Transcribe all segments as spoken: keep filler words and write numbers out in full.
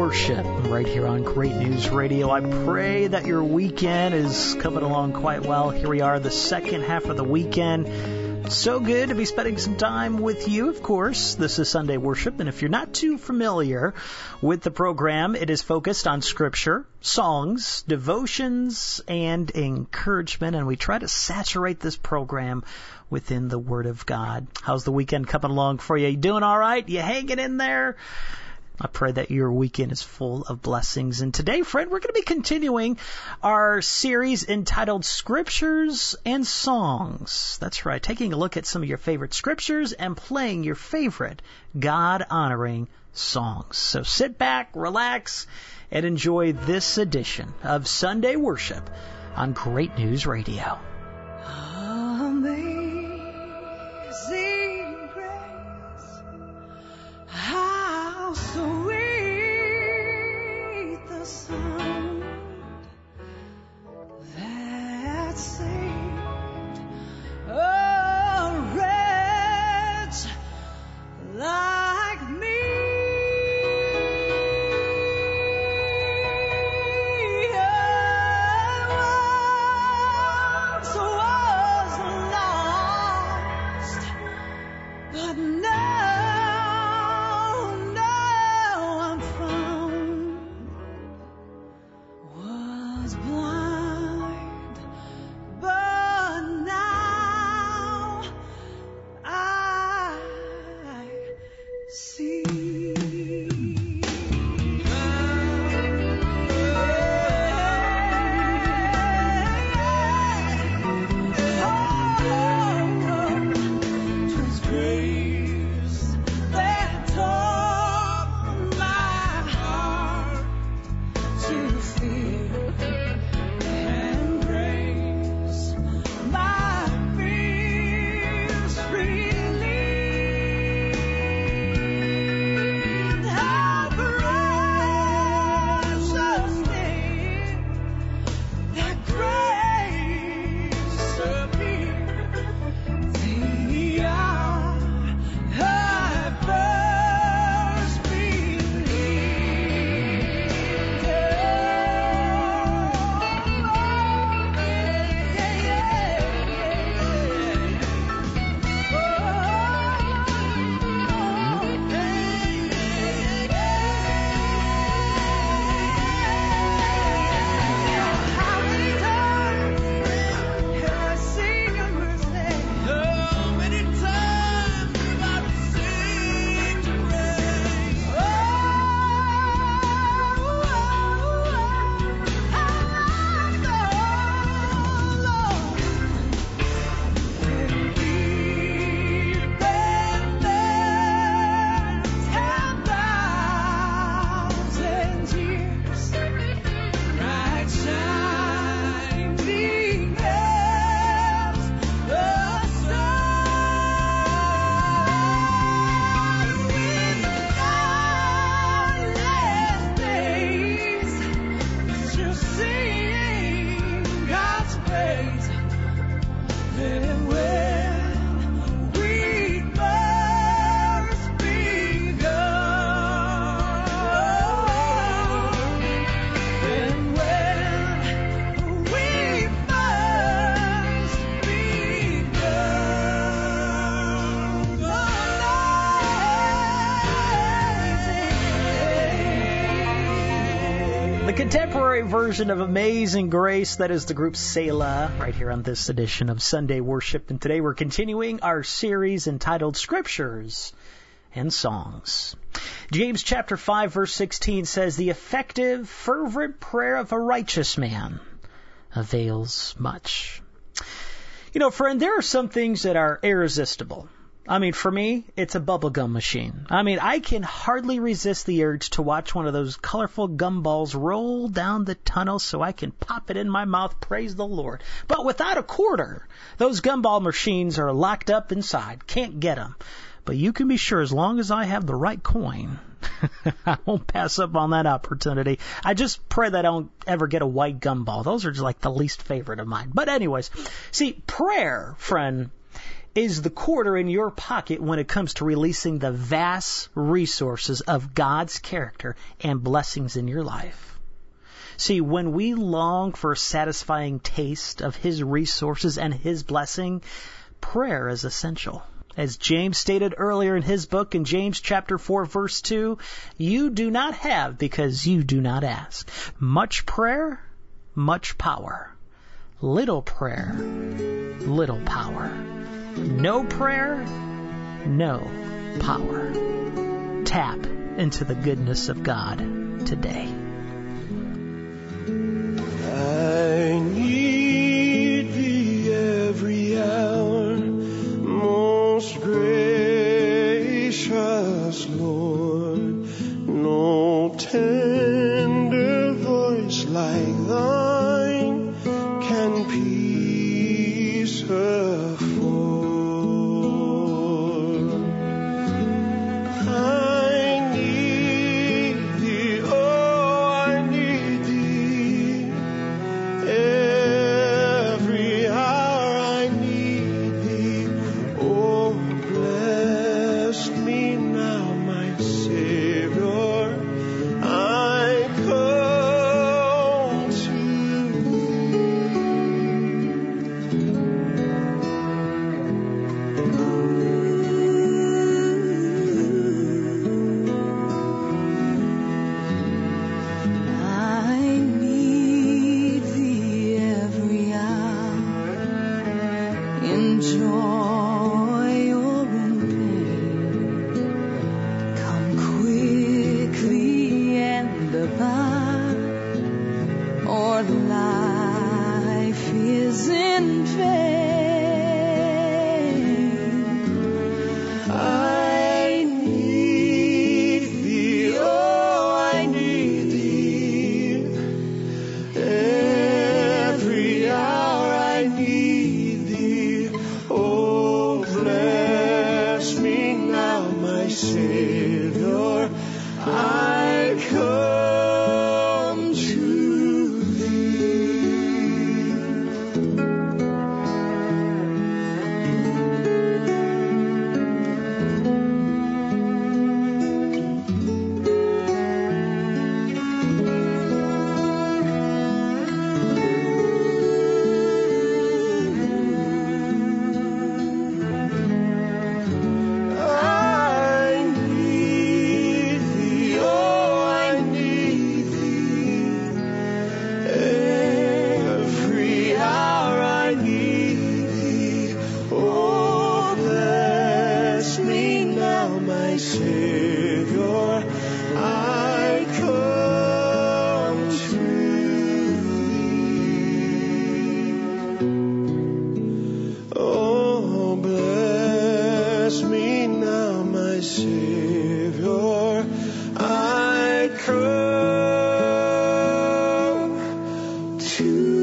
Worship right here on Great News Radio. I pray that your weekend is coming along quite well. Here we are, the second half of the weekend. So good to be spending some time with you, of course. This is Sunday Worship, and if you're not too familiar with the program, it is focused on Scripture, songs, devotions, and encouragement, and we try to saturate this program within the Word of God. How's the weekend coming along for you? You doing all right? You hanging in there? I pray that your weekend is full of blessings. And today, friend, we're going to be continuing our series entitled Scriptures and Songs. That's right, taking a look at some of your favorite scriptures and playing your favorite God-honoring songs. So sit back, relax, and enjoy this edition of Sunday Worship on Great News Radio. Amazing grace, how sweet the sound that saved a wretch like me. Contemporary version of Amazing Grace, that is the group Selah, right here on this edition of Sunday Worship. And today we're continuing our series entitled Scriptures and Songs. James chapter five verse sixteen says, "The effective, fervent prayer of a righteous man avails much." You know, friend, there are some things that are irresistible. I mean, for me, it's a bubblegum machine. I mean, I can hardly resist the urge to watch one of those colorful gumballs roll down the tunnel so I can pop it in my mouth, praise the Lord. But without a quarter, those gumball machines are locked up inside. Can't get them. But you can be sure as long as I have the right coin, I won't pass up on that opportunity. I just pray that I don't ever get a white gumball. Those are just like the least favorite of mine. But anyways, see, prayer, friend, is the quarter in your pocket when it comes to releasing the vast resources of God's character and blessings in your life. See, when we long for a satisfying taste of His resources and His blessing, prayer is essential. As James stated earlier in his book in James chapter four, verse two, you do not have because you do not ask. Much prayer, much power. Little prayer, little power. No prayer, no power. Tap into the goodness of God today. I need Thee every hour, most gracious Lord. No tender voice like Thine can peace afford. I need Thee, oh, I need Thee. Every hour I need Thee. Oh, bless me now, my Savior. I come to I need Thee every hour, in joy or in pain. Come quickly and abide, or life is in vain. I need Thee, oh, I need Thee. Every hour I need Thee. Oh, bless me now, my Savior. I come to Thee. I need Thee, oh, I need Thee. Every hour I need Thee. Oh, bless me now, my Savior. I come to Thee. Oh, bless me now, my Savior. I come to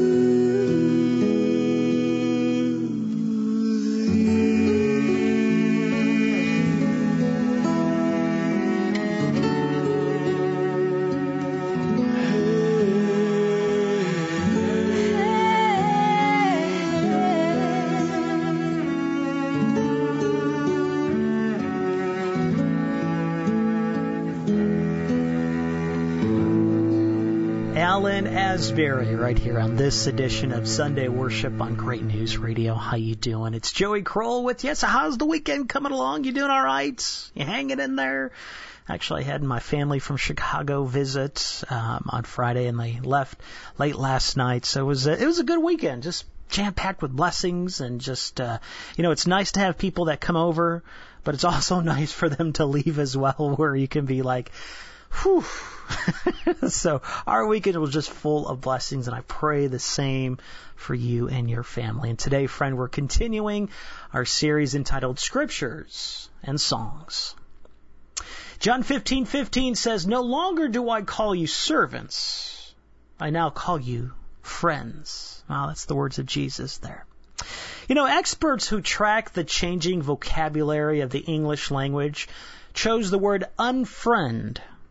Alan Asbury right here on this edition of Sunday Worship on Great News Radio. How you doing? It's Joey Kroll with you. So how's the weekend coming along? You doing all right? You hanging in there? Actually, I had my family from Chicago visit um, on Friday, and they left late last night. So it was a, it was a good weekend, just jam-packed with blessings, and just, uh, you know, it's nice to have people that come over, but it's also nice for them to leave as well, where you can be like, whew. So our weekend was just full of blessings, and I pray the same for you and your family. And today, friend, we're continuing our series entitled Scriptures and Songs. John fifteen fifteen says, "No longer do I call you servants, I now call you friends." Wow, that's the words of Jesus there. You know, experts who track the changing vocabulary of the English language chose the word unfriend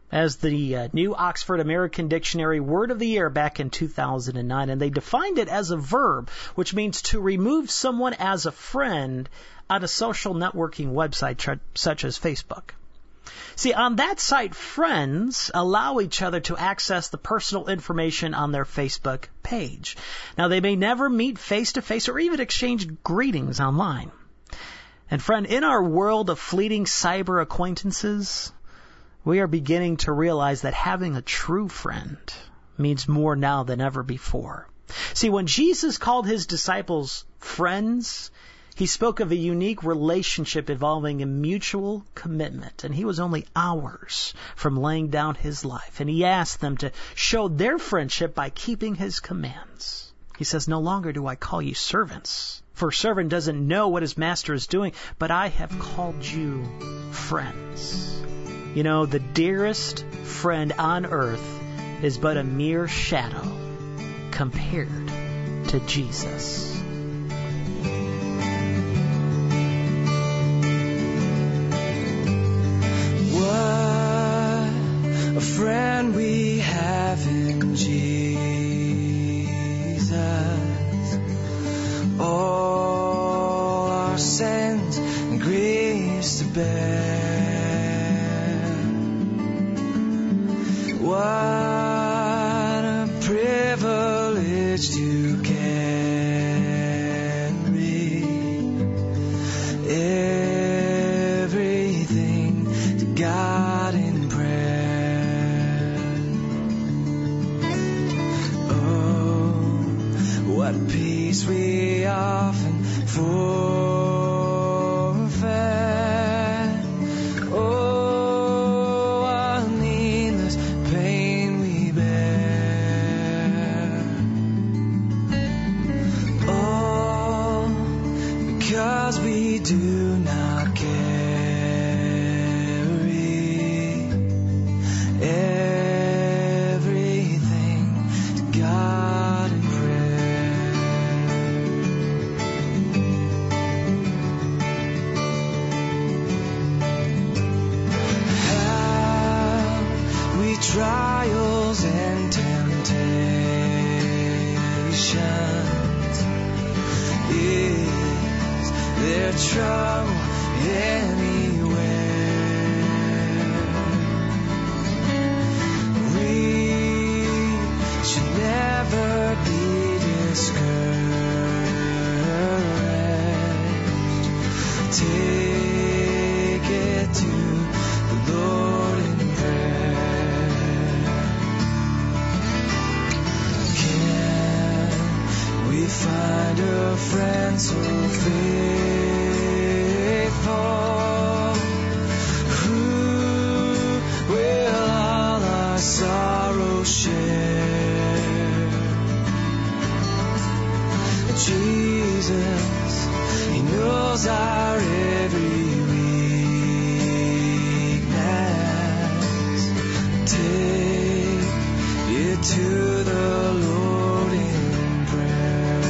as the uh, New Oxford American Dictionary Word of the Year back in two thousand nine, and they defined it as a verb, which means to remove someone as a friend on a social networking website tr- such as Facebook. See, on that site, friends allow each other to access the personal information on their Facebook page. Now, they may never meet face-to-face or even exchange greetings online. And friend, in our world of fleeting cyber acquaintances, we are beginning to realize that having a true friend means more now than ever before. See, when Jesus called his disciples friends, he spoke of a unique relationship involving a mutual commitment, and he was only hours from laying down his life. And he asked them to show their friendship by keeping his commands. He says, "No longer do I call you servants, for a servant doesn't know what his master is doing, but I have called you friends." You know, the dearest friend on earth is but a mere shadow compared to Jesus. What a friend we have in Jesus. All our sins and griefs to bear. What a privilege to carry everything to God in prayer. Oh, what peace we often forfeit. Oh, what needless pain we bear. All because we do not carry everything to God in prayer. Have we trials and temptations? Is there trouble anywhere? We should never be discouraged. Take it to the Lord in prayer. Can we find a friend so faithful, who will all our sorrow share? Jesus, he knows our every weakness. Take it to the Lord in prayer.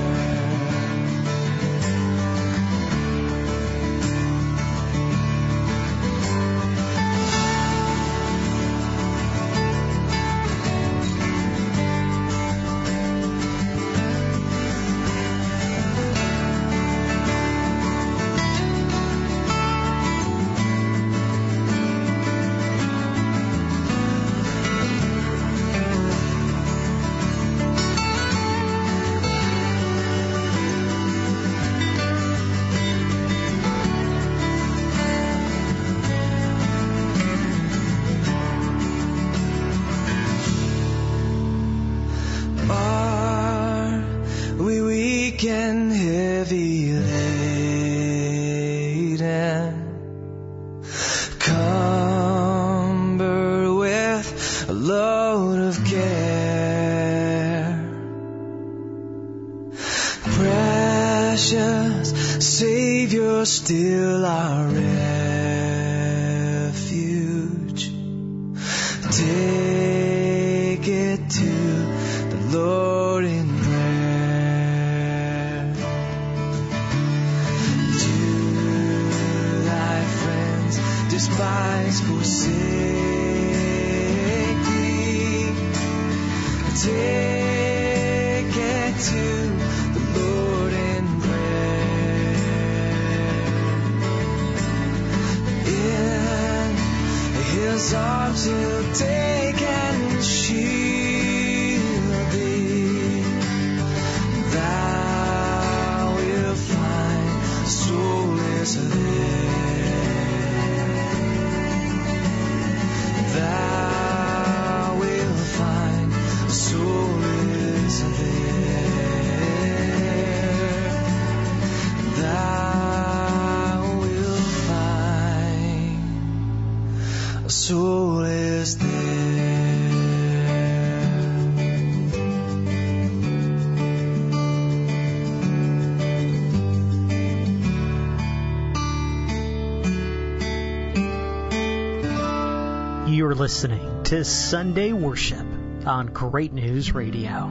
Are we weak and heavy laden, cumbered with a load of care? Precious Savior, still our refuge. Take it to the Lord in prayer. Do thy friends despise, forsake? take it to the Lord in prayer. In His arms He'll take and shield thee. Thou wilt find solace there. Thou wilt find solace there. Thou wilt find solace there. You're listening to Sunday Worship on Great News Radio.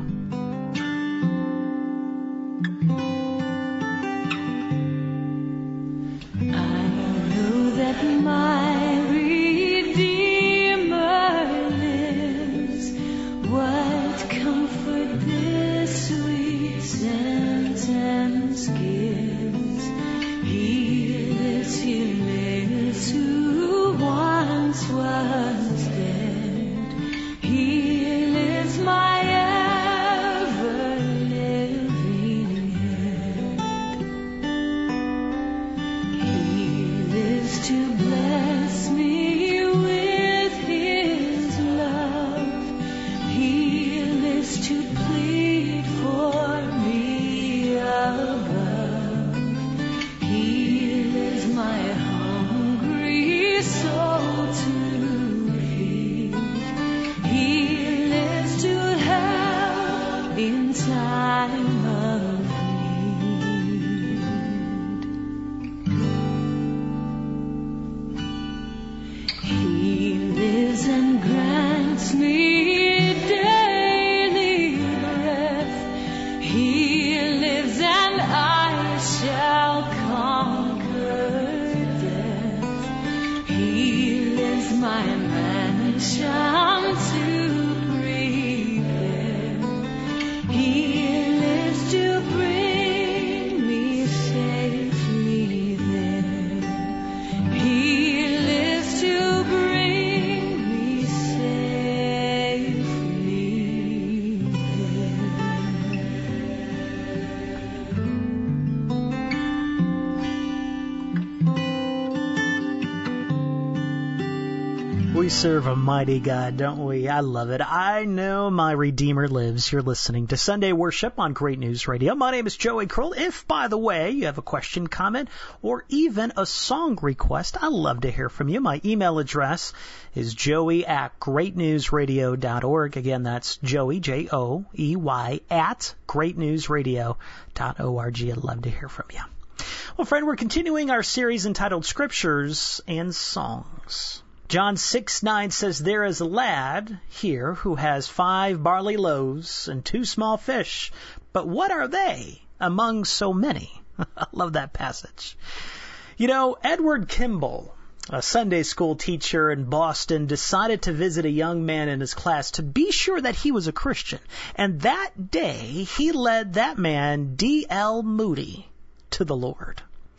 We serve a mighty God, don't we? I love it. I know my Redeemer lives. You're listening to Sunday Worship on Great News Radio. My name is Joey Kroll. If, by the way, you have a question, comment, or even a song request, I love to hear from you. My email address is joey at great news radio dot org. Again, that's Joey, J O E Y, at great news radio dot org. I'd love to hear from you. Well, friend, we're continuing our series entitled Scriptures and Songs. John six nine says, "There is a lad here who has five barley loaves and two small fish, but what are they among so many?" I love that passage. You know, Edward Kimball, a Sunday school teacher in Boston, decided to visit a young man in his class to be sure that he was a Christian. And that day, he led that man, D L Moody, to the Lord.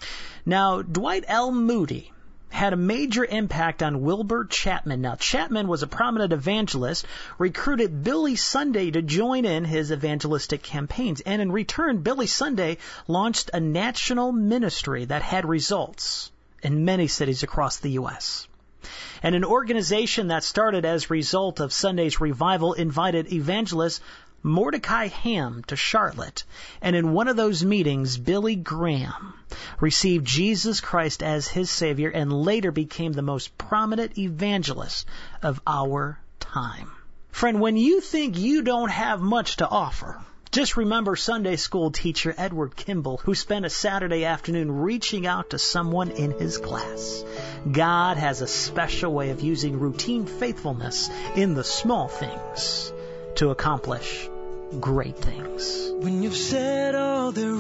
Now, Dwight L. Moody had a major impact on Wilbur Chapman. Now, Chapman was a prominent evangelist, recruited Billy Sunday to join in his evangelistic campaigns. And in return, Billy Sunday launched a national ministry that had results in many cities across the U S And an organization that started as a result of Sunday's revival invited evangelist Mordecai Ham to Charlotte. And in one of those meetings, Billy Graham received Jesus Christ as his Savior and later became the most prominent evangelist of our time. Friend, when you think you don't have much to offer, just remember Sunday school teacher Edward Kimball, who spent a Saturday afternoon reaching out to someone in his class. God has a special way of using routine faithfulness in the small things to accomplish great things. When you've said all there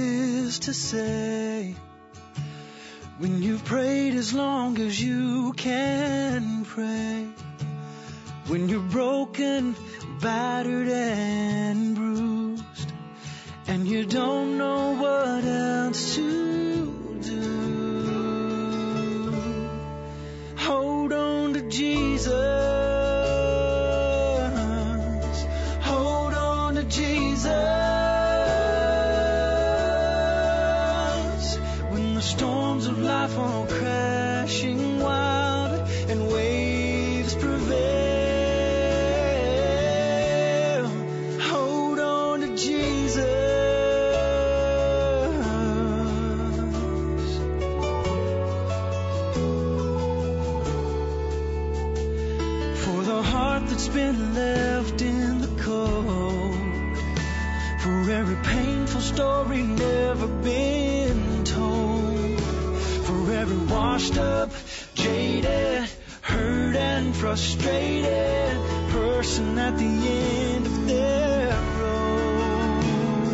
is to say, when you've prayed as long as you can pray, when you're broken, battered and bruised, and you don't know what else to do. Hold on to Jesus. Hold on to Jesus. When the storms of life are crashing wild and waves prevail, hold on to Jesus. For the heart that's been left in the cold, for every painful story never been told, for every washed up, jaded, hurt and frustrated person at the end of their road.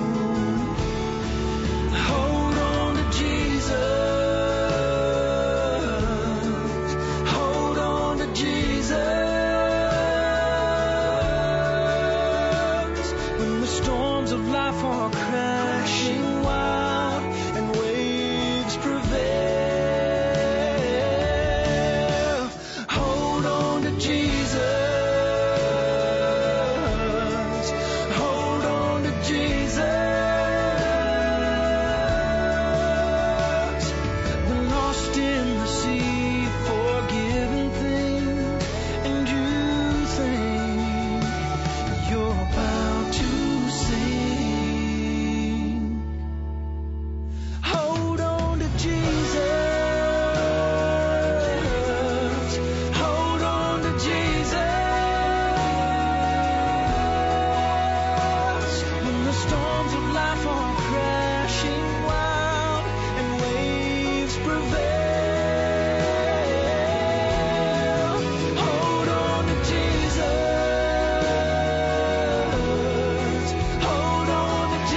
Hold on to Jesus. Hold on to Jesus. When the storms of life are crashing wild and waves prevail, hold on to Jesus. Hold on to Jesus. We're lost in the sea, forgiven things, and you think you're about to sing. Hold on to Jesus. Hold on to Jesus. When the storms of life are crashing wild and waves prevail, hold on to Jesus. Hold on to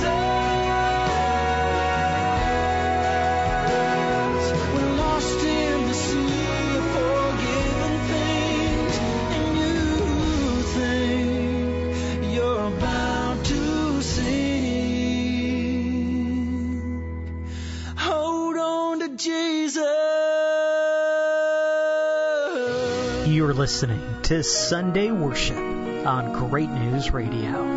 Jesus. We're lost in the sea of forgiven things, and you think you're about to sing. Hold on to Jesus. You're listening to Sunday Worship on Great News Radio.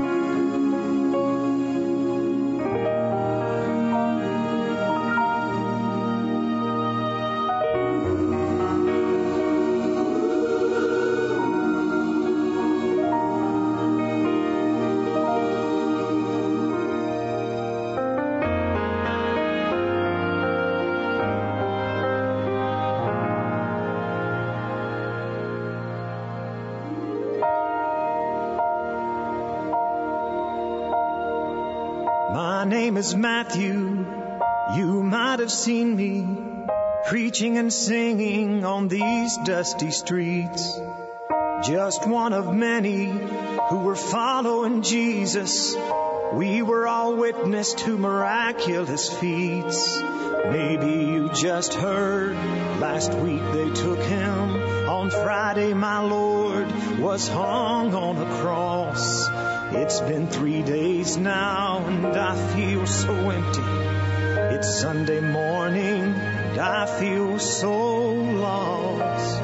My name is Matthew. You might have seen me preaching and singing on these dusty streets. Just one of many who were following Jesus. We were all witness to miraculous feats. Maybe you just heard last week they took him. On Friday my Lord was hung on a cross. It's been three days now and I feel so empty. It's Sunday morning and I feel so lost.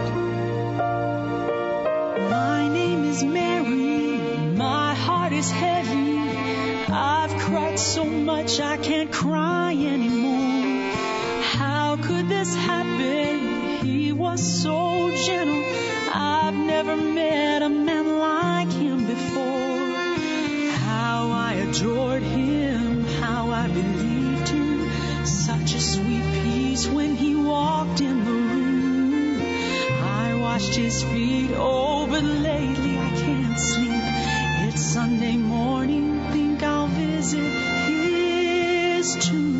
My name is Mary, my heart is heavy. I've cried so much I can't cry anymore. How could this happen? He was so gentle. I've never met a man like him before. How I adored him, how I believed him. Such a sweet peace when he walked in the room. I washed his feet, oh, but lately I can't sleep. It's Sunday morning, think I'll visit his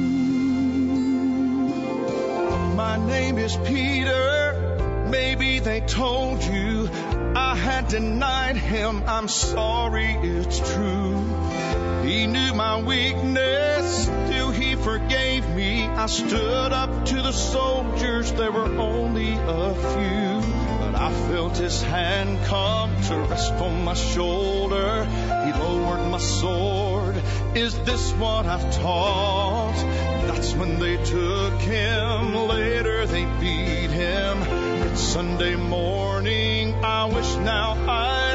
tomb. My name is Peter. Maybe they told you I had denied him. I'm sorry, it's true. He knew my weakness, still he forgave me. I stood up to the soldiers, there were only a few. But I felt his hand come to rest on my shoulder. He lowered my sword. Is this what I've taught? That's when they took him. Later they beat him. It's Sunday morning. I wish now I'd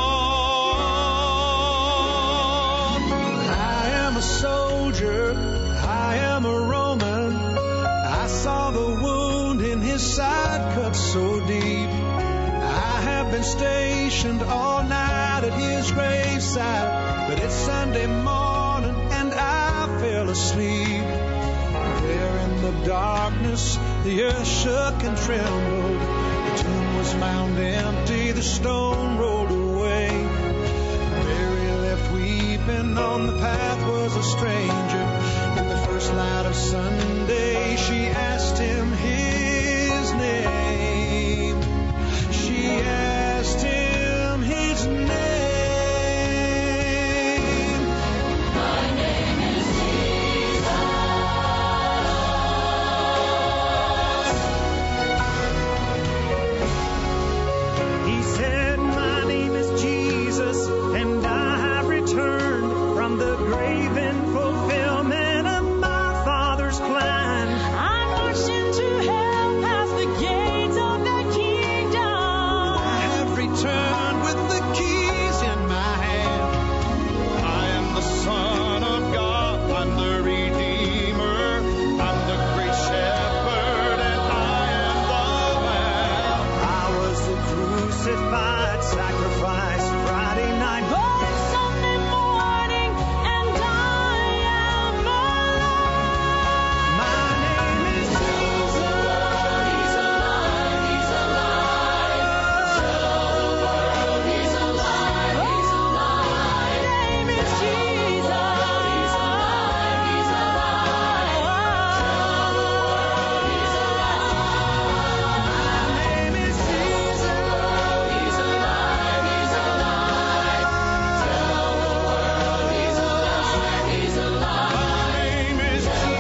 fought. I am a soldier. I am a Roman. I saw the wound in his side cut so deep. I have been stationed all night at his graveside, but it's Sunday morning and I fell asleep. There in the darkness, the earth shook and trembled. The tomb was found empty, the stone rolled away. Mary left weeping, on the path was a stranger. In the first light of Sunday, she asked him his name. She asked him his name. My name is Jesus. He said, my name is Jesus, and I have returned from the grave in fulfillment of my Father's plan. I marched into hell past the gates of the kingdom. I have returned with the keys in my hand. I am the Son of God. I'm the Redeemer. I'm the great shepherd, and I am the Lamb. I was the crucified sacrifice Friday night. But it's Sunday morning and I am alive. My name is Jesus. He's alive. He's alive. Tell the world he's alive. He's alive. My name is Jesus. He's alive. He's alive. Tell the world he's alive. My name is Jesus. He's alive. He's alive. Tell the world he's alive. He's alive. My name is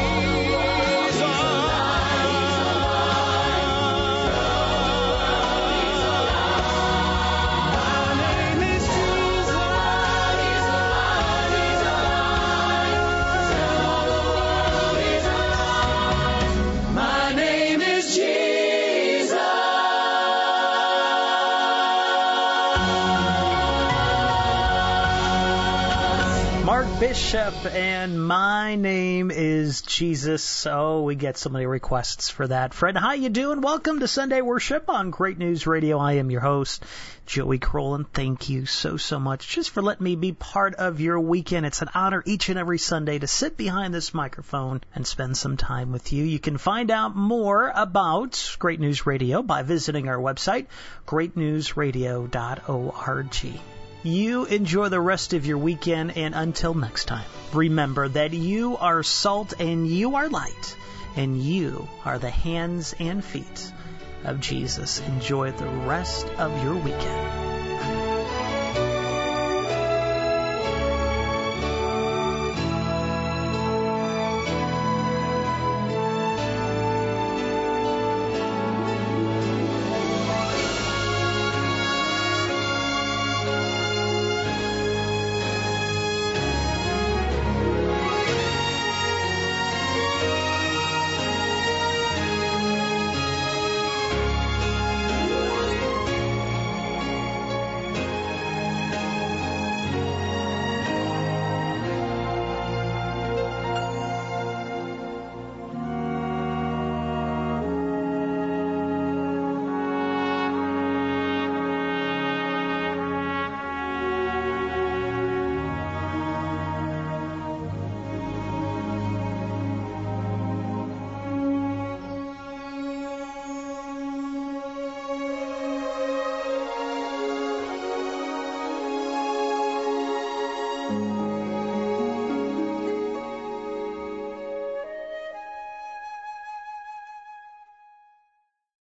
My name is Jesus. He's alive. He's alive. Tell the world he's alive. My name is Jesus. Mark Bishop and My Name is Jesus. Oh, we get so many requests for that. Fred, how you doing? Welcome to Sunday Worship on Great News Radio. I am your host, Joey Crowland. Thank you so, so much just for letting me be part of your weekend. It's an honor each and every Sunday to sit behind this microphone and spend some time with you. You can find out more about Great News Radio by visiting our website, great news radio dot org. You enjoy the rest of your weekend, and until next time, remember that you are salt and you are light, and you are the hands and feet of Jesus. Enjoy the rest of your weekend.